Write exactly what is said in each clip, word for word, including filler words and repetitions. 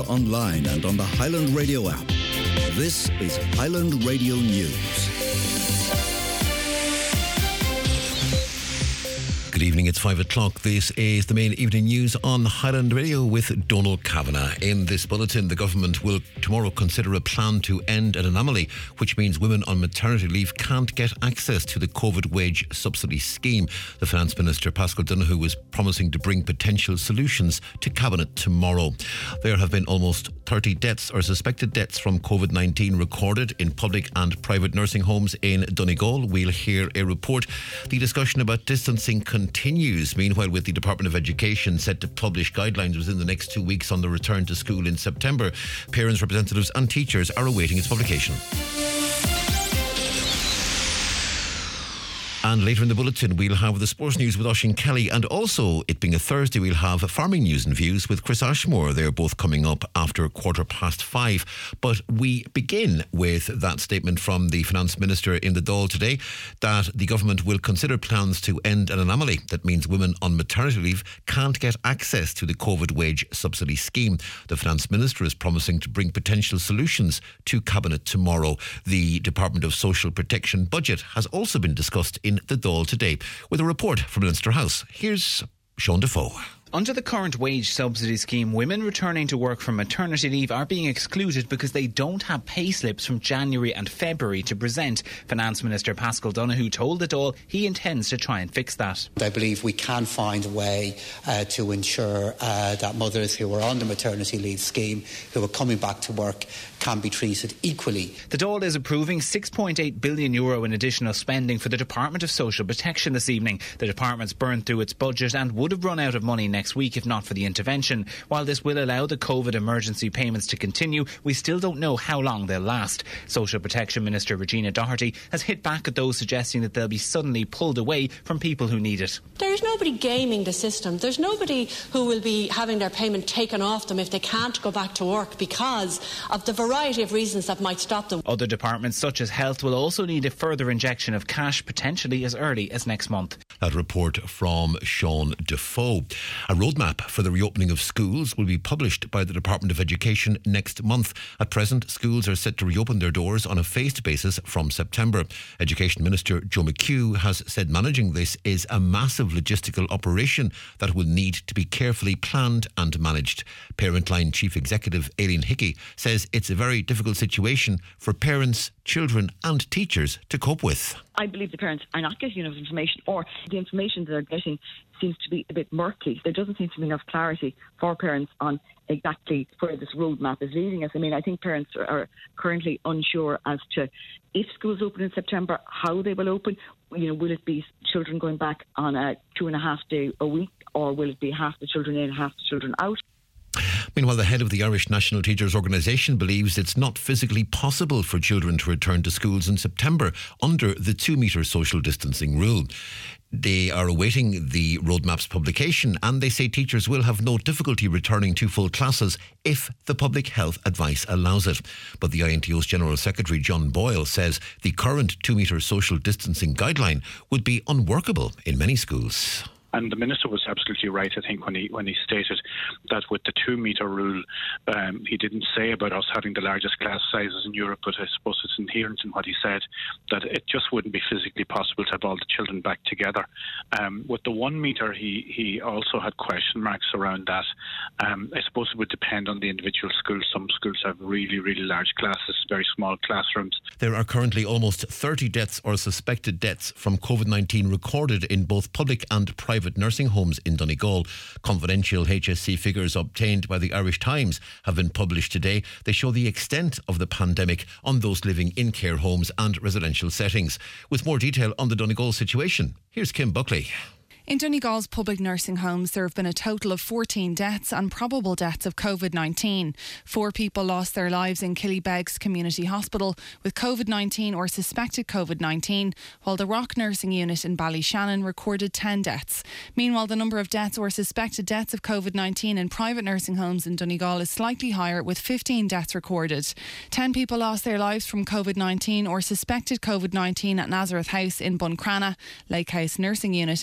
online and on the Highland Radio app. This is Highland Radio News. Good evening, it's five o'clock. This is the main evening news on Highland Radio with Donald Kavanagh. In this bulletin, the government will tomorrow consider a plan to end an anomaly, which means women on maternity leave can't get access to the COVID wage subsidy scheme. The Finance Minister, Paschal Donohoe, was promising to bring potential solutions to Cabinet tomorrow. There have been almost thirty deaths or suspected deaths from COVID nineteen recorded in public and private nursing homes in Donegal. We'll hear a report. The discussion about distancing continues. continues. Meanwhile, with the Department of Education set to publish guidelines within the next two weeks on the return to school in September, parents, representatives and teachers are awaiting its publication. And later in the bulletin, we'll have the sports news with Oisín Kelly, and also, it being a Thursday, we'll have farming news and views with Chris Ashmore. They're both coming up after quarter past five. But we begin with that statement from the Finance Minister in the Dáil today that the government will consider plans to end an anomaly that means women on maternity leave can't get access to the COVID wage subsidy scheme. The Finance Minister is promising to bring potential solutions to Cabinet tomorrow. The Department of Social Protection budget has also been discussed in the Dáil today. With a report from Leinster House, here's Sean Defoe. Under the current wage subsidy scheme, women returning to work from maternity leave are being excluded because they don't have pay slips from January and February to present. Finance Minister Paschal Donohoe told the Dáil he intends to try and fix that. I believe we can find a way uh, to ensure uh, that mothers who are on the maternity leave scheme, who are coming back to work, can be treated equally. The Dáil is approving six point eight billion euro in additional spending for the Department of Social Protection this evening. The department's burned through its budget and would have run out of money next week if not for the intervention. While this will allow the COVID emergency payments to continue, we still don't know how long they'll last. Social Protection Minister Regina Doherty has hit back at those suggesting that they'll be suddenly pulled away from people who need it. There's nobody gaming the system. There's nobody who will be having their payment taken off them if they can't go back to work because of the variety of reasons that might stop them. Other departments such as health will also need a further injection of cash potentially as early as next month. That report from Sean Defoe. A roadmap for the reopening of schools will be published by the Department of Education next month. At present, schools are set to reopen their doors on a phased basis from September. Education Minister Joe McHugh has said managing this is a massive logistical operation that will need to be carefully planned and managed. Parentline Chief Executive Aileen Hickey says it's a very difficult situation for parents, children and teachers to cope with. I believe the parents are not getting enough information, or the information they're getting seems to be a bit murky. There doesn't seem to be enough clarity for parents on exactly where this roadmap is leading us. I mean, I think parents are, are currently unsure as to if schools open in September, how they will open. You know, will it be children going back on a two and a half day a week, or will it be half the children in, half the children out? Meanwhile, the head of the Irish National Teachers Organisation believes it's not physically possible for children to return to schools in September under the two-metre social distancing rule. They are awaiting the roadmap's publication, and they say teachers will have no difficulty returning to full classes if the public health advice allows it. But the I N T O's General Secretary John Boyle says the current two-metre social distancing guideline would be unworkable in many schools. And the Minister was absolutely right, I think, when he when he stated that with the two-metre rule, um, he didn't say about us having the largest class sizes in Europe, but I suppose it's inherent in what he said, that it just wouldn't be physically possible to have all the children back together. Um, with the one metre, he, he also had question marks around that. Um, I suppose it would depend on the individual schools. Some schools have really, really large classes, very small classrooms. There are currently almost thirty deaths or suspected deaths from COVID nineteen recorded in both public and private nursing homes in Donegal. Confidential H S C figures obtained by the Irish Times have been published today. They show the extent of the pandemic on those living in care homes and residential settings. With more detail on the Donegal situation, here's Kim Buckley. In Donegal's public nursing homes, there have been a total of fourteen deaths and probable deaths of COVID nineteen. Four people lost their lives in Killybegs Community Hospital with COVID nineteen or suspected COVID nineteen, while the Rock Nursing Unit in Ballyshannon recorded ten deaths. Meanwhile, the number of deaths or suspected deaths of COVID nineteen in private nursing homes in Donegal is slightly higher, with fifteen deaths recorded. ten people lost their lives from COVID nineteen or suspected COVID nineteen at Nazareth House in Buncrana, Lake House Nursing Unit in Port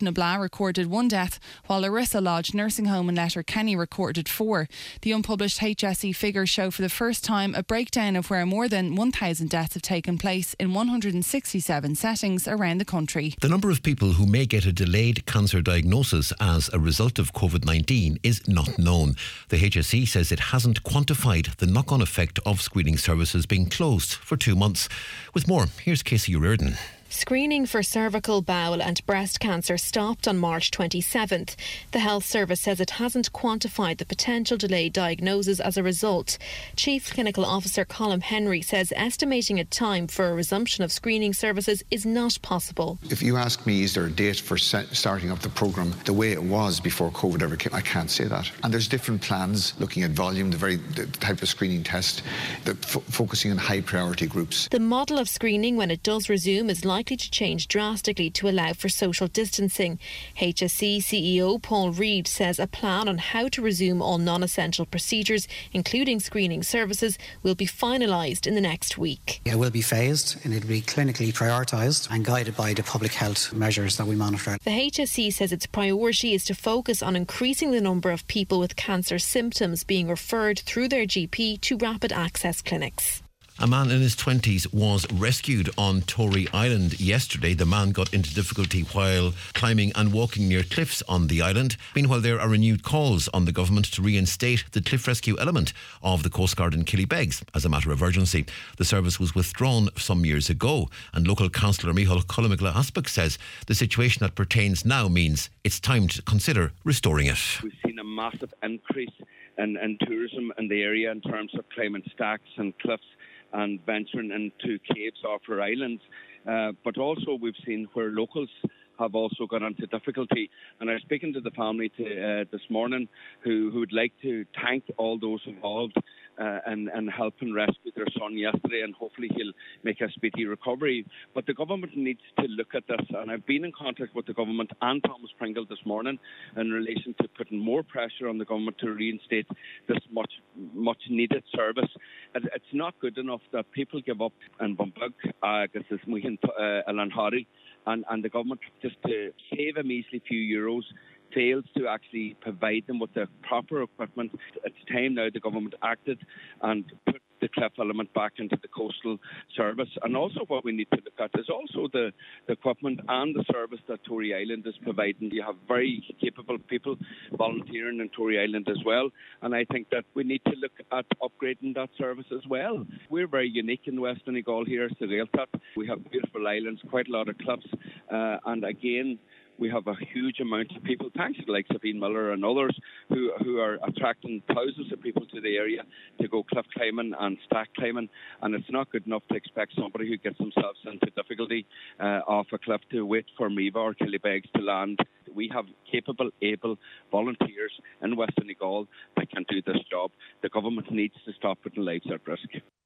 na Blah recorded one death, while Larissa Lodge Nursing Home in Letterkenny recorded four. The unpublished H S E figures show for the first time a breakdown of where more than one thousand deaths have taken place in one hundred sixty-seven settings around the country. The number of people who may get a delayed cancer diagnosis as a result of COVID nineteen is not known. The H S E says it hasn't quantified the knock-on effect of screening services being closed for two months. With more, here's Casey O'Riordan. Screening for cervical, bowel and breast cancer stopped on March twenty-seventh. The Health Service says it hasn't quantified the potential delayed diagnosis as a result. Chief Clinical Officer Colm Henry says estimating a time for a resumption of screening services is not possible. If you ask me, is there a date for starting up the programme the way it was before COVID ever came, I can't say that. And there's different plans looking at volume, the very the type of screening test, the f- focusing on high priority groups. The model of screening when it does resume is likely to change drastically to allow for social distancing. H S E C E O Paul Reid says a plan on how to resume all non-essential procedures, including screening services, will be finalised in the next week. It will be phased and it will be clinically prioritised and guided by the public health measures that we monitor. The H S E says its priority is to focus on increasing the number of people with cancer symptoms being referred through their G P to rapid access clinics. A man in his twenties was rescued on Tory Island yesterday. The man got into difficulty while climbing and walking near cliffs on the island. Meanwhile, there are renewed calls on the government to reinstate the cliff rescue element of the Coast Guard in Killybegs as a matter of urgency. The service was withdrawn some years ago, and local councillor Micheál Cullumcille-Aspic says the situation that pertains now means it's time to consider restoring it. We've seen a massive increase in, in tourism in the area in terms of climbing stacks and cliffs and venturing into caves off our islands. Uh, but also we've seen where locals have also got into difficulty. And I was speaking to the family to, uh, this morning who, who would like to thank all those involved uh, and, and helping rescue their son yesterday, and hopefully he'll make a speedy recovery. But the government needs to look at this, and I've been in contact with the government and Thomas Pringle this morning in relation to putting more pressure on the government to reinstate this much much needed service. It, it's not good enough that people give up in Bumbug, agus is Muhin Alanhari, and, and the government, just to save a measly few euros, fails to actually provide them with the proper equipment. It's time now the government acted and put the cliff element back into the coastal service. And also what we need to look at is also the, the equipment and the service that Tory Island is providing. You have very capable people volunteering in Tory Island as well, and I think that we need to look at upgrading that service as well. We're very unique in West Donegal here as the Gaeltacht. We have beautiful islands, quite a lot of cliffs, uh, and again, we have a huge amount of people, thanks to the likes of Ian Miller and others, who, who are attracting thousands of people to the area to go cliff climbing and stack climbing. And it's not good enough to expect somebody who gets themselves into difficulty uh, off a cliff to wait for Meva or Killybegs to land. We have capable, able volunteers in West Donegal that can do this job. The government needs to stop putting lives at risk.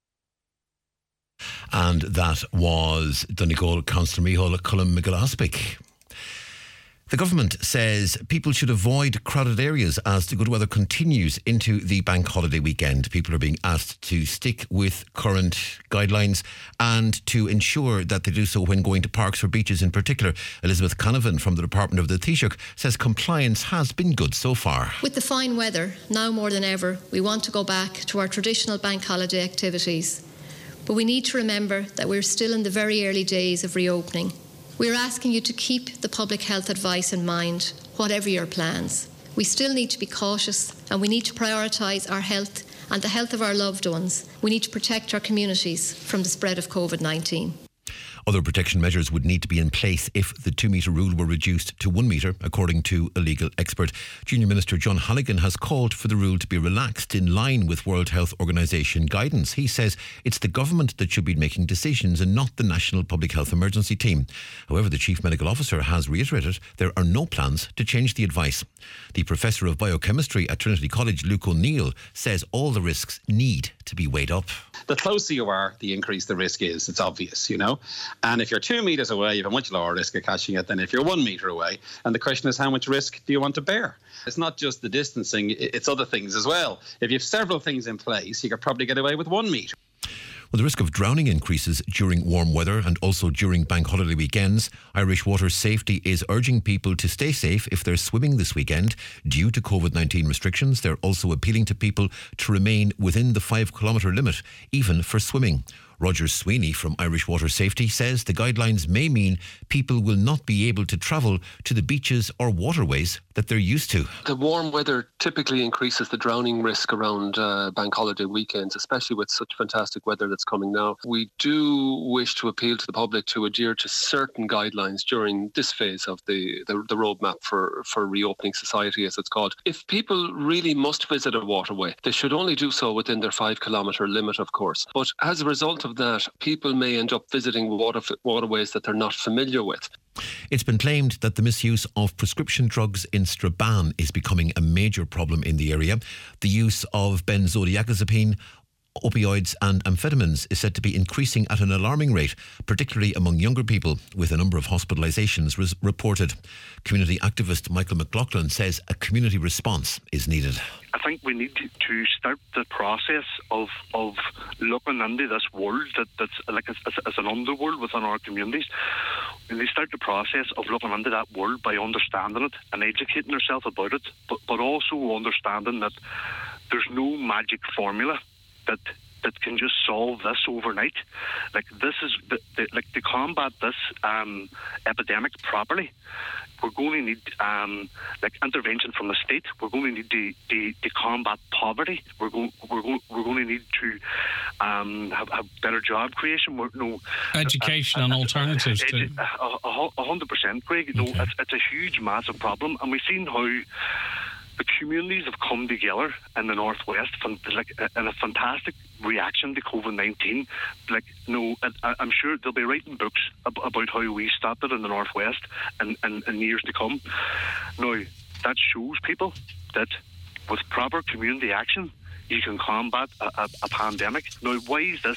And that was Donegal Councillor Micheál Cullumcille-Aspic. The government says people should avoid crowded areas as the good weather continues into the bank holiday weekend. People are being asked to stick with current guidelines and to ensure that they do so when going to parks or beaches in particular. Elizabeth Canavan from the Department of the Taoiseach says compliance has been good so far. With the fine weather, now more than ever, we want to go back to our traditional bank holiday activities. But we need to remember that we're still in the very early days of reopening. We're asking you to keep the public health advice in mind, whatever your plans. We still need to be cautious, and we need to prioritise our health and the health of our loved ones. We need to protect our communities from the spread of COVID nineteen. Other protection measures would need to be in place if the two-metre rule were reduced to one metre, according to a legal expert. Junior Minister John Halligan has called for the rule to be relaxed in line with World Health Organisation guidance. He says it's the government that should be making decisions and not the National Public Health Emergency Team. However, the Chief Medical Officer has reiterated there are no plans to change the advice. The Professor of Biochemistry at Trinity College, Luke O'Neill, says all the risks need to be weighed up. The closer you are, the increase the risk is. It's obvious, you know. And if you're two metres away, you have a much lower risk of catching it than if you're one metre away. And the question is, how much risk do you want to bear? It's not just the distancing, it's other things as well. If you have several things in place, you could probably get away with one metre. Well, the risk of drowning increases during warm weather and also during bank holiday weekends. Irish Water Safety is urging people to stay safe if they're swimming this weekend. Due to COVID nineteen restrictions, they're also appealing to people to remain within the five kilometre limit, even for swimming. Roger Sweeney from Irish Water Safety says the guidelines may mean people will not be able to travel to the beaches or waterways that they're used to. The warm weather typically increases the drowning risk around uh, bank holiday weekends, especially with such fantastic weather that's coming now. We do wish to appeal to the public to adhere to certain guidelines during this phase of the, the, the roadmap for, for reopening society, as it's called. If people really must visit a waterway, they should only do so within their five kilometre limit, of course. But as a result of that, people may end up visiting water, waterways that they're not familiar with. It's been claimed that the misuse of prescription drugs in Strabane is becoming a major problem in the area. The use of benzodiazepine, opioids and amphetamines is said to be increasing at an alarming rate, particularly among younger people, with a number of hospitalisations res- reported. Community activist Michael McLaughlin says a community response is needed. I think we need to start the process of of looking into this world that, that's like as, as an underworld within our communities. We need to start the process of looking into that world by understanding it and educating ourselves about it, but, but also understanding that there's no magic formula that that can just solve this overnight. Like this is the, the, like to combat this um, epidemic properly, we're going to need um, like intervention from the state. We're going to need to, to, to combat poverty. We're going we're going we're going to need to um, have, have better job creation. We're, no education uh, and uh, alternatives. uh, to a hundred percent, Craig. You know, okay. it's, it's a huge, massive problem, and we've seen how the communities have come together in the northwest, like in a fantastic reaction to COVID nineteen. Like, no, I, I'm sure they'll be writing books about how we stopped it in the northwest and in, in, in years to come. Now, that shows people that with proper community action, you can combat a, a, a pandemic. Now, why is this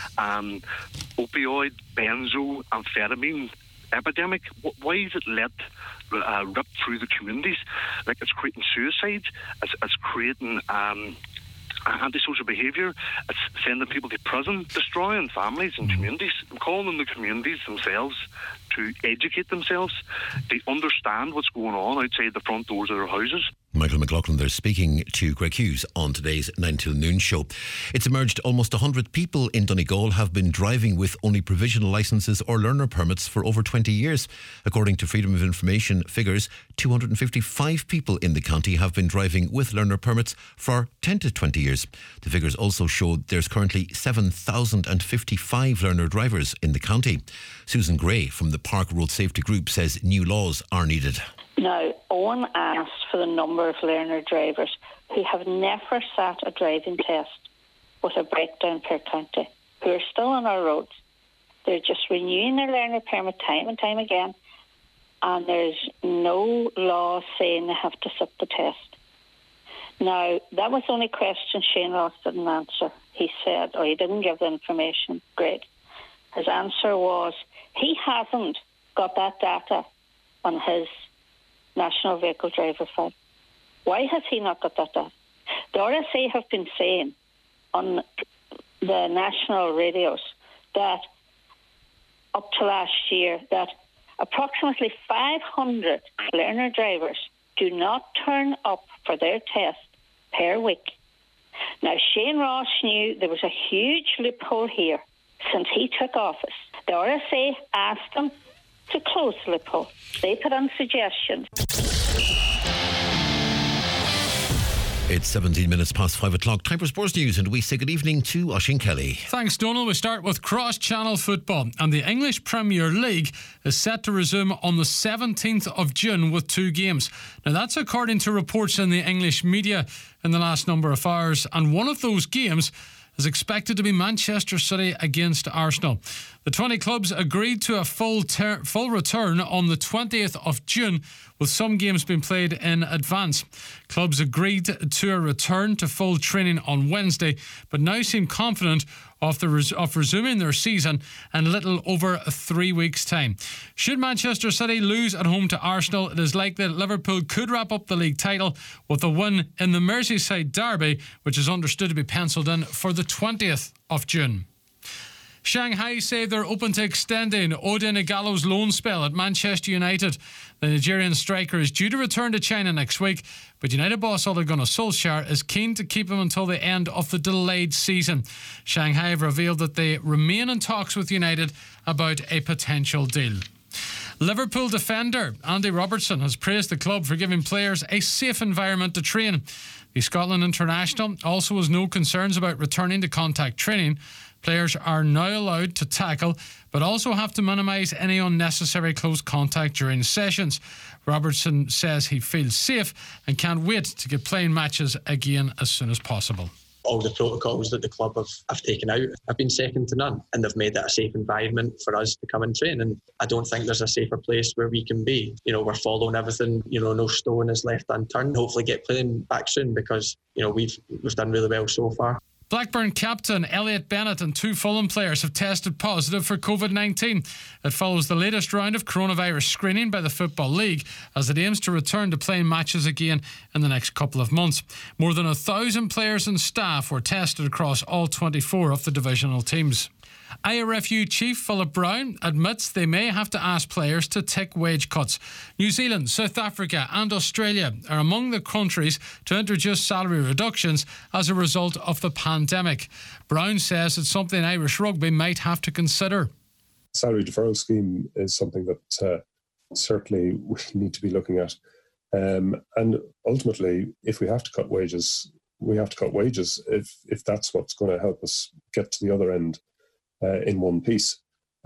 um, opioid, benzo, amphetamine epidemic? Why is it let uh, rip through the communities? Like, it's creating suicides, it's, it's creating um, antisocial behaviour, it's sending people to prison, destroying families and communities. I'm calling on the communities themselves to educate themselves, to understand what's going on outside the front doors of their houses. Michael McLaughlin there speaking to Greg Hughes on today's nine till noon show. It's emerged almost one hundred people in Donegal have been driving with only provisional licences or learner permits for over twenty years. According to Freedom of Information figures, two hundred fifty-five people in the county have been driving with learner permits for ten to twenty years. The figures also showed there's currently seven thousand fifty-five learner drivers in the county. Susan Gray from the Park Road Safety Group says new laws are needed. Now, Owen asked for the number of learner drivers who have never sat a driving test with a breakdown per county, who are still on our roads. They're just renewing their learner permit time and time again, and there's no law saying they have to sit the test. Now, that was the only question Shane Ross didn't answer. He said, or he didn't give the information. Great. His answer was he hasn't got that data on his National Vehicle Driver File. Why has he not got that data? The R S A have been saying on the national radios that up to last year that approximately five hundred learner drivers do not turn up for their test per week. Now, Shane Ross knew there was a huge loophole here since he took office. The R S A asked him to close the loophole. They put on suggestions. It's seventeen minutes past five o'clock. Time for sports news, and we say good evening to Oisín Kelly. Thanks, Donald. We start with cross-channel football, and the English Premier League is set to resume on the seventeenth of June with two games. Now, that's according to reports in the English media in the last number of hours, and one of those games is expected to be Manchester City against Arsenal. The twenty clubs agreed to a full ter- full return on the twentieth of June, with some games being played in advance. Clubs agreed to a return to full training on Wednesday, but now seem confident of, the res- of resuming their season in a little over three weeks' time. Should Manchester City lose at home to Arsenal, it is likely that Liverpool could wrap up the league title with a win in the Merseyside derby, which is understood to be pencilled in for the twentieth of June. Shanghai say they're open to extending Odin Ighalo's loan spell at Manchester United. The Nigerian striker is due to return to China next week, but United boss Ole Gunnar Solskjaer is keen to keep him until the end of the delayed season. Shanghai have revealed that they remain in talks with United about a potential deal. Liverpool defender Andy Robertson has praised the club for giving players a safe environment to train. The Scotland international also has no concerns about returning to contact training. Players are now allowed to tackle, but also have to minimise any unnecessary close contact during sessions. Robertson says he feels safe and can't wait to get playing matches again as soon as possible. All the protocols that the club have, have taken out have been second to none, and they've made that a safe environment for us to come and train. And I don't think there's a safer place where we can be. You know, we're following everything. You know, no stone is left unturned. Hopefully, get playing back soon because you know we've we've done really well so far. Blackburn captain Elliot Bennett and two Fulham players have tested positive for COVID nineteen. It follows the latest round of coronavirus screening by the Football League as it aims to return to playing matches again in the next couple of months. More than a thousand players and staff were tested across all twenty-four of the divisional teams. I R F U Chief Philip Brown admits they may have to ask players to take wage cuts. New Zealand, South Africa and Australia are among the countries to introduce salary reductions as a result of the pandemic. Brown says it's something Irish rugby might have to consider. Salary deferral scheme is something that uh, certainly we need to be looking at. Um, and ultimately, if we have to cut wages, we have to cut wages if, if that's what's going to help us get to the other end. Uh, in one piece.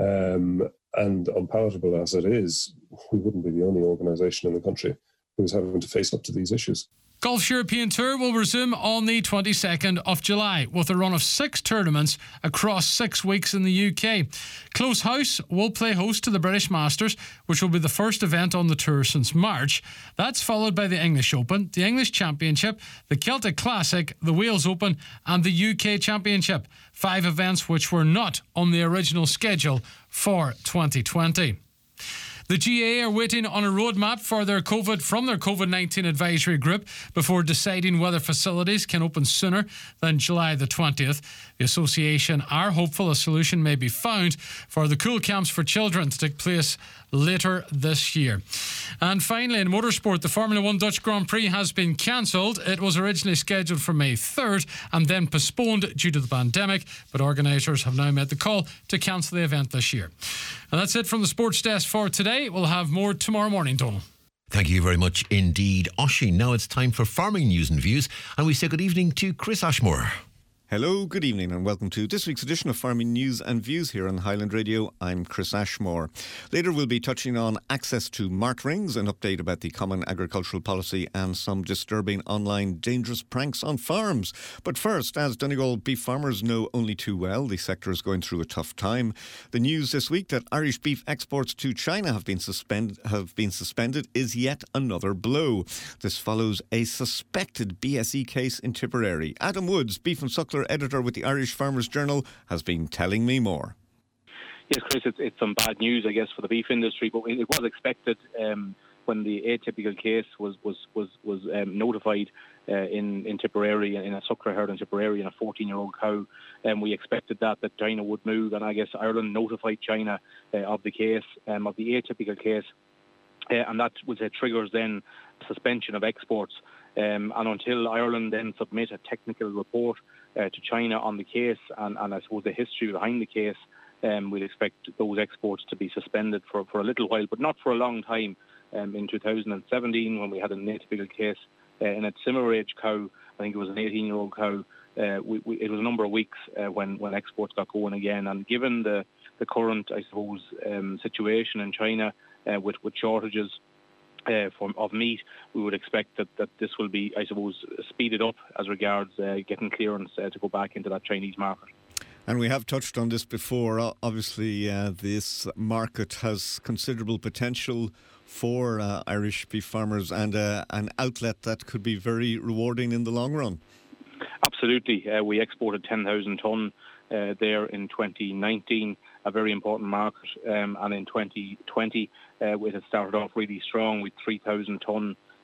Um, and unpalatable as it is, we wouldn't be the only organisation in the country who's having to face up to these issues. Golf's European Tour will resume on the twenty-second of July with a run of six tournaments across six weeks in the U K. Close House will play host to the British Masters, which will be the first event on the tour since March. That's followed by the English Open, the English Championship, the Celtic Classic, the Wales Open and the U K Championship. Five events which were not on the original schedule for twenty twenty. The G A are waiting on a roadmap for their COVID from their COVID nineteen advisory group before deciding whether facilities can open sooner than July the twentieth. The association are hopeful a solution may be found for the cool camps for children to take place later this year. And finally, in motorsport, the Formula One Dutch Grand Prix has been cancelled. It was originally scheduled for May third and then postponed due to the pandemic, but organisers have now made the call to cancel the event this year. And that's it from the sports desk for today. We'll have more tomorrow morning, Donal. Thank you very much indeed, Oisin. Now it's time for farming news and views, and we say good evening to Chris Ashmore. Hello, good evening and welcome to this week's edition of Farming News and Views here on Highland Radio. I'm Chris Ashmore. Later we'll be touching on access to mart rings, an update about the Common Agricultural Policy and some disturbing online dangerous pranks on farms. But first, as Donegal beef farmers know only too well, the sector is going through a tough time. The news this week that Irish beef exports to China have been, suspend- have been suspended is yet another blow. This follows a suspected B S E case in Tipperary. Adam Woods, beef and suckler editor with the Irish Farmers Journal, has been telling me more. Yes, Chris, it's, it's some bad news, I guess, for the beef industry, but it was expected um, when the atypical case was was was was um, notified uh, in in Tipperary, in a suckler herd in Tipperary, in a fourteen-year-old cow. And um, we expected that that China would move, and I guess Ireland notified China uh, of the case, um, of the atypical case, uh, and that was uh, triggers then suspension of exports. Um, and until Ireland then submit a technical report uh, to China on the case and, and I suppose the history behind the case, um, we'd expect those exports to be suspended for, for a little while, but not for a long time. Um, in two thousand seventeen, when we had an atypical case uh, in a similar age cow, I think it was an eighteen-year-old cow, uh, we, we, it was a number of weeks uh, when, when exports got going again. And given the, the current, I suppose, um, situation in China uh, with, with shortages, Uh, from, of meat, we would expect that, that this will be, I suppose, speeded up as regards uh, getting clearance uh, to go back into that Chinese market. And we have touched on this before. Obviously, uh, this market has considerable potential for uh, Irish beef farmers and uh, an outlet that could be very rewarding in the long run. Absolutely. Uh, we exported ten thousand tonne uh, there in twenty nineteen, a very important market. Um, and in twenty twenty, uh, it had started off really strong with three thousand tonne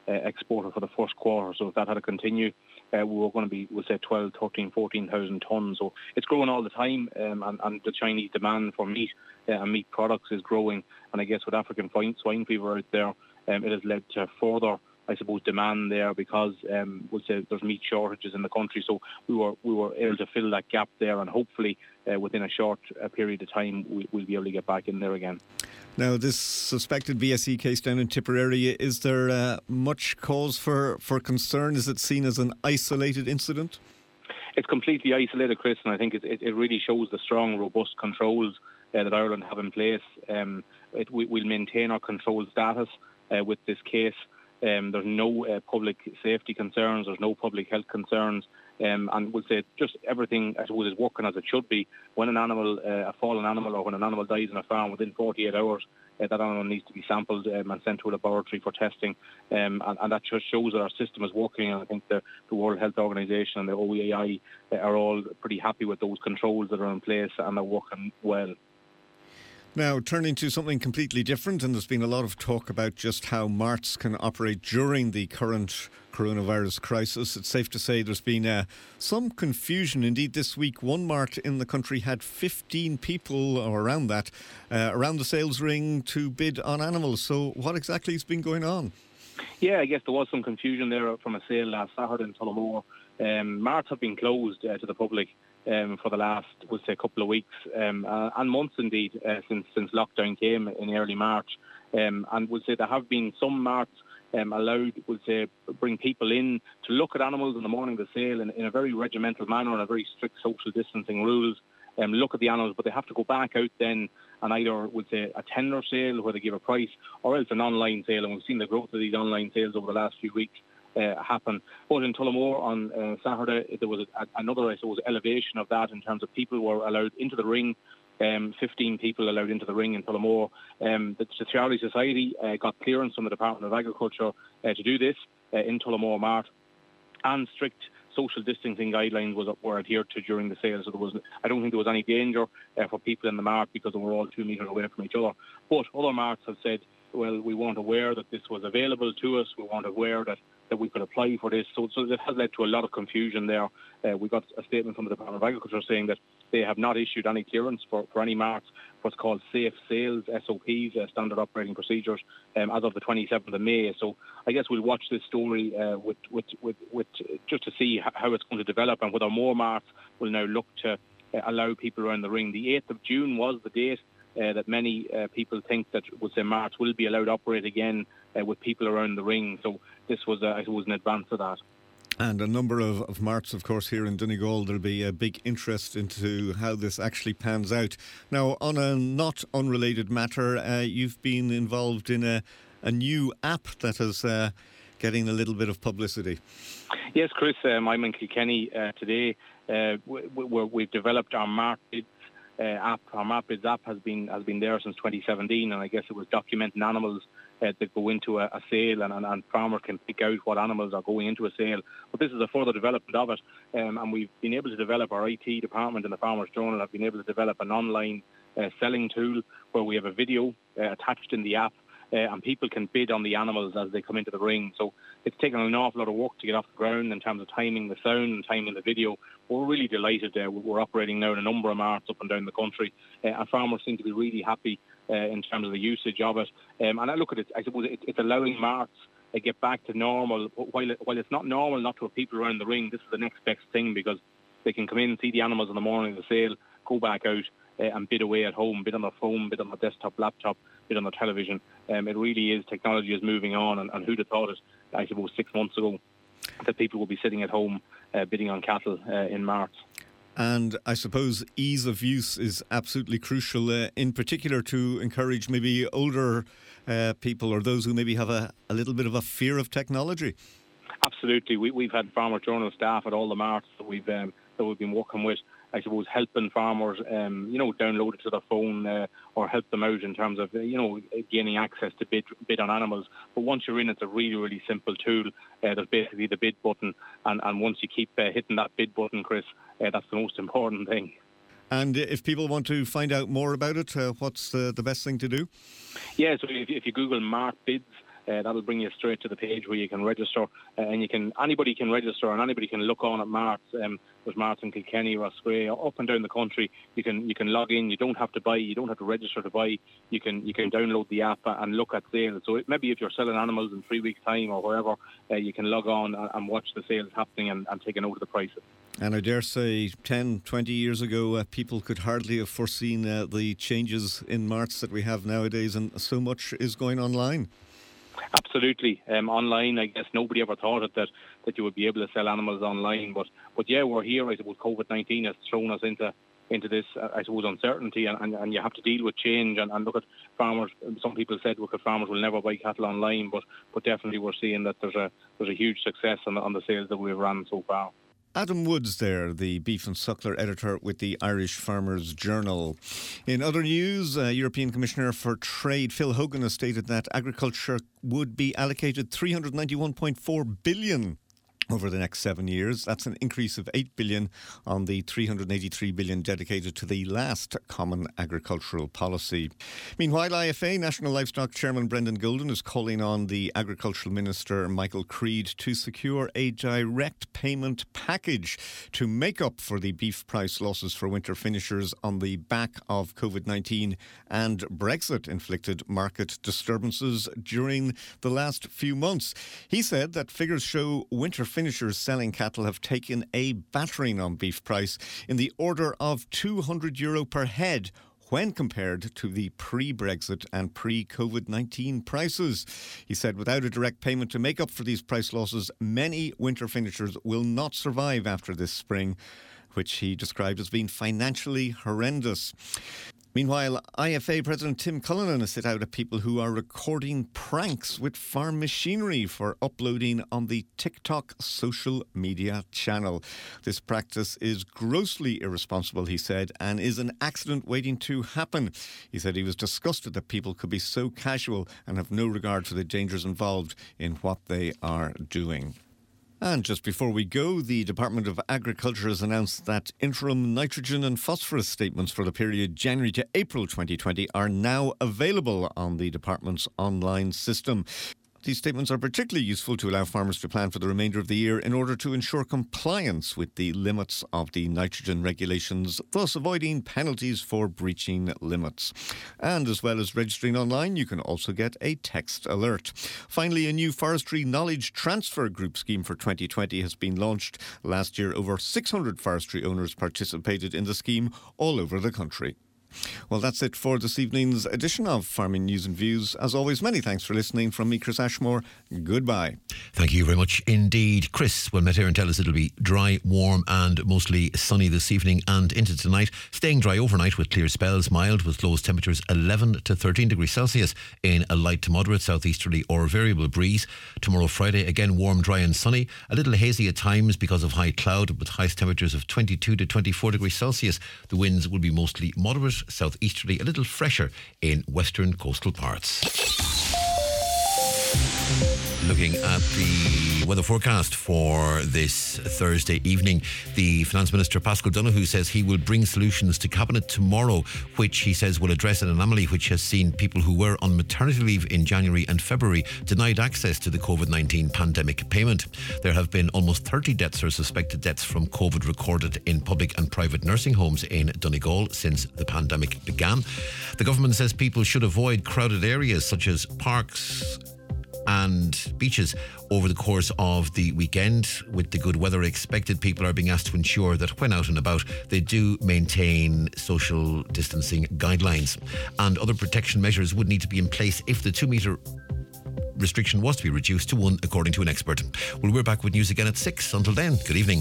uh, exported for the first quarter. So if that had to continue, uh, we were going to be, we'll say, twelve, thirteen, fourteen thousand tonnes. So it's growing all the time, um, and, and the Chinese demand for meat uh, and meat products is growing. And I guess with African swine fever out there, um, it has led to further, I suppose, demand there because um, we'll say there's meat shortages in the country. So we were we were able to fill that gap there, and hopefully uh, within a short uh, period of time we, we'll be able to get back in there again. Now, this suspected B S E case down in Tipperary, is there uh, much cause for, for concern? Is it seen as an isolated incident? It's completely isolated, Chris, and I think it, it, it really shows the strong, robust controls uh, that Ireland have in place. Um, it, we, we'll maintain our control status uh, with this case. Um, there's no uh, public safety concerns, there's no public health concerns, um, and we'll say just everything, I suppose, is working as it should be. When an animal, uh, a fallen animal, or when an animal dies in a farm within forty-eight hours, uh, that animal needs to be sampled um, and sent to a laboratory for testing, um, and, and that just shows that our system is working. And I think the, the World Health Organization and the O E I uh, are all pretty happy with those controls that are in place, and they're working well. Now, turning to something completely different, and there's been a lot of talk about just how marts can operate during the current coronavirus crisis. It's safe to say there's been uh, some confusion. Indeed, this week, one mart in the country had fifteen people, or around that, uh, around the sales ring to bid on animals. So what exactly has been going on? Yeah, I guess there was some confusion there from a sale last Saturday in Tullamore. Um, marts have been closed uh, to the public Um, for the last, we'll say, couple of weeks um, uh, and months indeed uh, since since lockdown came in early March. Um, and we'll say there have been some marts um, allowed, we'll say, bring people in to look at animals in the morning of the sale in, in a very regimental manner and a very strict social distancing rules. Um, look at the animals, but they have to go back out then and either, we'll say, a tender sale where they give a price, or else an online sale. And we've seen the growth of these online sales over the last few weeks. Uh, happen. But in Tullamore on uh, Saturday, there was a, another, I suppose, elevation of that in terms of people were allowed into the ring. Um, fifteen people allowed into the ring in Tullamore. Um, the Charity Society uh, got clearance from the Department of Agriculture uh, to do this uh, in Tullamore Mart, and strict social distancing guidelines was, were adhered to during the sale. So there was, I don't think there was any danger uh, for people in the mart because they were all two metres away from each other. But other marts have said, well, we weren't aware that this was available to us. We weren't aware that, that we could apply for this. So, so that has led to a lot of confusion there. Uh, we got a statement from the Department of Agriculture saying that they have not issued any clearance for, for any marks, what's called safe sales, S O Ps, uh, standard operating procedures, um, as of the twenty-seventh of May. So I guess we'll watch this story uh, with, with, with, with just to see how it's going to develop and whether more marks will now look to uh, allow people around the ring. The eighth of June was the date Uh, that many uh, people think that, would say, marts will be allowed to operate again uh, with people around the ring. So this was, uh, I suppose, in advance of that. And a number of, of marts, of course, here in Donegal. There'll be a big interest into how this actually pans out. Now, on a not unrelated matter, uh, you've been involved in a, a new app that is uh, getting a little bit of publicity. Yes, Chris, um, I'm in Kilkenny uh, today. Uh, we, we, we've developed our Mart Bids Uh, app. Our Mart Bids app has been has been there since twenty seventeen, and I guess it was documenting animals uh, that go into a, a sale, and, and, and farmers can pick out what animals are going into a sale. But this is a further development of it, um, and we've been able to develop, our I T department in the Farmers Journal have been able to develop an online uh, selling tool where we have a video uh, attached in the app. Uh, and people can bid on the animals as they come into the ring. So it's taken an awful lot of work to get off the ground in terms of timing the sound and timing the video. We're really delighted. Uh, we're operating now in a number of marts up and down the country, uh, and farmers seem to be really happy uh, in terms of the usage of it. Um, and I look at it, I suppose it, it's allowing marts to get back to normal. While, it, while it's not normal not to have people around the ring, this is the next best thing, because they can come in and see the animals in the morning of the sale, go back out uh, and bid away at home, bid on their phone, bid on their desktop, laptop, bid on their television. Um, it really is, technology is moving on, and, and who'd have thought it, I suppose, six months ago, that people will be sitting at home uh, bidding on cattle uh, in marts. And I suppose ease of use is absolutely crucial, uh, in particular to encourage maybe older uh, people or those who maybe have a, a little bit of a fear of technology. Absolutely. We, we've had Farmer Journal staff at all the marts that we've um, that we've been working with, I suppose, helping farmers, um, you know, download it to their phone uh, or help them out in terms of, you know, gaining access to bid bid on animals. But once you're in, it's a really, really simple tool. Uh, there's basically the bid button, and, and once you keep uh, hitting that bid button, Chris, uh, that's the most important thing. And if people want to find out more about it, uh, what's the, the best thing to do? Yeah, so if, if you Google Mart Bids, Uh, that'll bring you straight to the page where you can register, uh, and you can anybody can register and anybody can look on at Marts. Um, there's Marts in Kilkenny, Roscrea, up and down the country. You can you can log in. You don't have to buy. You don't have to register to buy. You can you can download the app and look at sales. So it, maybe if you're selling animals in three weeks' time or wherever, uh, you can log on and, and watch the sales happening and, and take a note of the prices. And I dare say ten, twenty years ago, uh, people could hardly have foreseen uh, the changes in Marts that we have nowadays, and so much is going online. Absolutely. Um, online, I guess nobody ever thought it, that, that you would be able to sell animals online. But but yeah, we're here. I suppose COVID nineteen has thrown us into into this, uh, I suppose, uncertainty, and, and, and you have to deal with change. And, and look at farmers. Some people said, look at farmers will never buy cattle online, but but definitely we're seeing that there's a there's a huge success on the, on the sales that we've run so far. Adam Woods there, the beef and suckler editor with the Irish Farmers Journal. In other news, uh, European Commissioner for Trade Phil Hogan has stated that agriculture would be allocated three hundred ninety-one point four billion dollars over the next seven years. That's an increase of eight billion dollars on the three hundred eighty-three billion dollars dedicated to the last Common Agricultural Policy. Meanwhile, I F A National Livestock Chairman Brendan Golden is calling on the Agricultural Minister Michael Creed to secure a direct payment package to make up for the beef price losses for winter finishers on the back of COVID nineteen and Brexit-inflicted market disturbances during the last few months. He said that figures show winter finishers selling cattle have taken a battering on beef price in the order of two hundred euro per head when compared to the pre-Brexit and pre-COVID nineteen prices. He said without a direct payment to make up for these price losses, many winter finishers will not survive after this spring, which he described as being financially horrendous. Meanwhile, I F A President Tim Cullinan has set out at people who are recording pranks with farm machinery for uploading on the TikTok social media channel. This practice is grossly irresponsible, he said, and is an accident waiting to happen. He said he was disgusted that people could be so casual and have no regard for the dangers involved in what they are doing. And just before we go, the Department of Agriculture has announced that interim nitrogen and phosphorus statements for the period January to April twenty twenty are now available on the department's online system. These statements are particularly useful to allow farmers to plan for the remainder of the year in order to ensure compliance with the limits of the nitrogen regulations, thus avoiding penalties for breaching limits. And as well as registering online, you can also get a text alert. Finally, a new forestry knowledge transfer group scheme for twenty twenty has been launched. Last year, over six hundred forestry owners participated in the scheme all over the country. Well, that's it for this evening's edition of Farming News and Views. As always, many thanks for listening. From me, Chris Ashmore, goodbye. Thank you very much indeed. Chris will met here and tell us it'll be dry, warm and mostly sunny this evening and into tonight. Staying dry overnight with clear spells, mild with lowest temperatures eleven to thirteen degrees Celsius in a light to moderate southeasterly or variable breeze. Tomorrow, Friday, again warm, dry and sunny. A little hazy at times because of high cloud with highest temperatures of twenty-two to twenty-four degrees Celsius. The winds will be mostly moderate, southeasterly, a little fresher in western coastal parts. Looking at the weather forecast for this Thursday evening, the Finance Minister Paschal Donohoe says he will bring solutions to Cabinet tomorrow, which he says will address an anomaly which has seen people who were on maternity leave in January and February denied access to the COVID nineteen pandemic payment. There have been almost thirty deaths or suspected deaths from COVID recorded in public and private nursing homes in Donegal since the pandemic began. The government says people should avoid crowded areas such as parks and beaches over the course of the weekend. With the good weather expected, people are being asked to ensure that when out and about they do maintain social distancing guidelines, and other protection measures would need to be in place if the two metre restriction was to be reduced to one, according to an expert. Well, we're back with news again at six. Until then, good evening.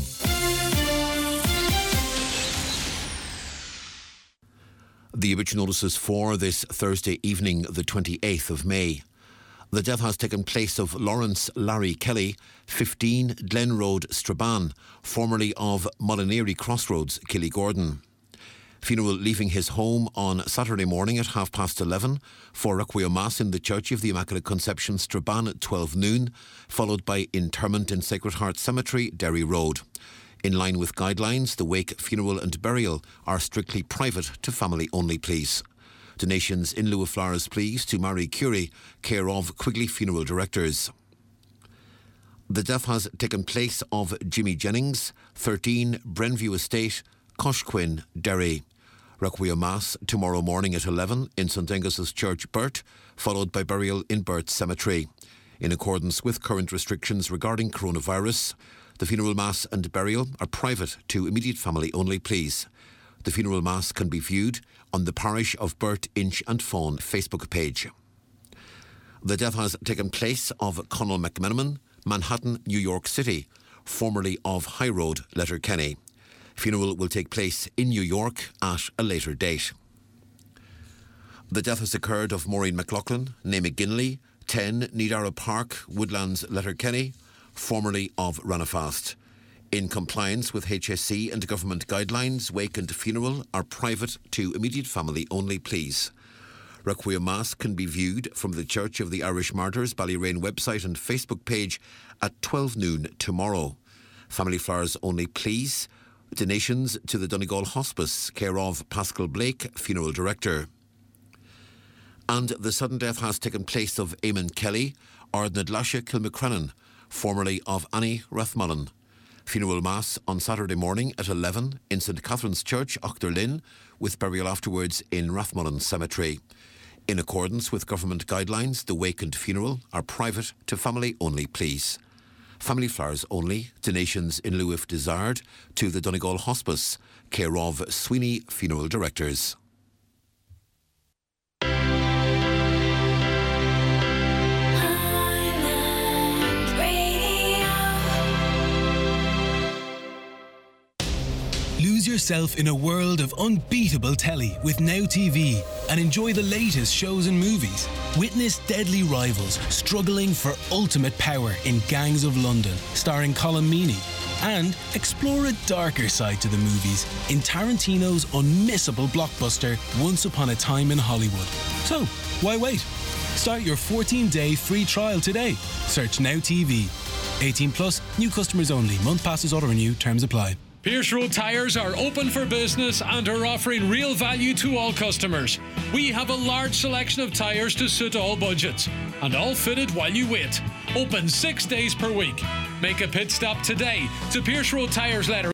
The obituary notices for this Thursday evening, the twenty-eighth of May. The death has taken place of Lawrence Larry Kelly, fifteen Glen Road, Strabane, formerly of Molinary Crossroads, Killygordon. Funeral leaving his home on Saturday morning at half past eleven for Requiem Mass in the Church of the Immaculate Conception, Strabane at twelve noon, followed by interment in Sacred Heart Cemetery, Derry Road. In line with guidelines, the wake, funeral and burial are strictly private to family only, please. Donations in lieu of flowers, please, to Marie Curie, care of Quigley Funeral Directors. The death has taken place of Jimmy Jennings, thirteen, Brenview Estate, Coshquin, Derry. Requiem Mass tomorrow morning at eleven in St Angus's Church, Burt, followed by burial in Burt Cemetery. In accordance with current restrictions regarding coronavirus, the funeral mass and burial are private to immediate family only, please. The funeral mass can be viewed on the Parish of Burt, Inch and Fawn Facebook page. The death has taken place of Conal McMenamin, Manhattan, New York City, formerly of High Road, Letterkenny. Funeral will take place in New York at a later date. The death has occurred of Maureen McLaughlin, née McGinley, ten Needara Park, Woodlands, Letterkenny, formerly of Ranafast. In compliance with H S C and government guidelines, wake and funeral are private to immediate family only, please. Requiem Mass can be viewed from the Church of the Irish Martyrs Ballyrain website and Facebook page at twelve noon tomorrow. Family flowers only, please. Donations to the Donegal Hospice, care of Pascal Blake, Funeral Director. And the sudden death has taken place of Eamon Kelly, Ardnad Lasha Kilmacrennan, formerly of Annie Rathmullen. Funeral Mass on Saturday morning at eleven in St Catherine's Church, Ochterlin, with burial afterwards in Rathmullen Cemetery. In accordance with government guidelines, the wake and funeral are private to family only, please. Family flowers only, donations in lieu if desired, to the Donegal Hospice, care of Sweeney Funeral Directors. Lose yourself in a world of unbeatable telly with Now T V and enjoy the latest shows and movies. Witness deadly rivals struggling for ultimate power in Gangs of London, starring Colm Meaney. And explore a darker side to the movies in Tarantino's unmissable blockbuster Once Upon a Time in Hollywood. So, why wait? Start your fourteen-day free trial today. Search Now T V. eighteen plus, new customers only. Month passes auto-renew, terms apply. Pierce Road Tyres are open for business and are offering real value to all customers. We have a large selection of tyres to suit all budgets, and all fitted while you wait. Open six days per week. Make a pit stop today to Pierce Road Tyres letter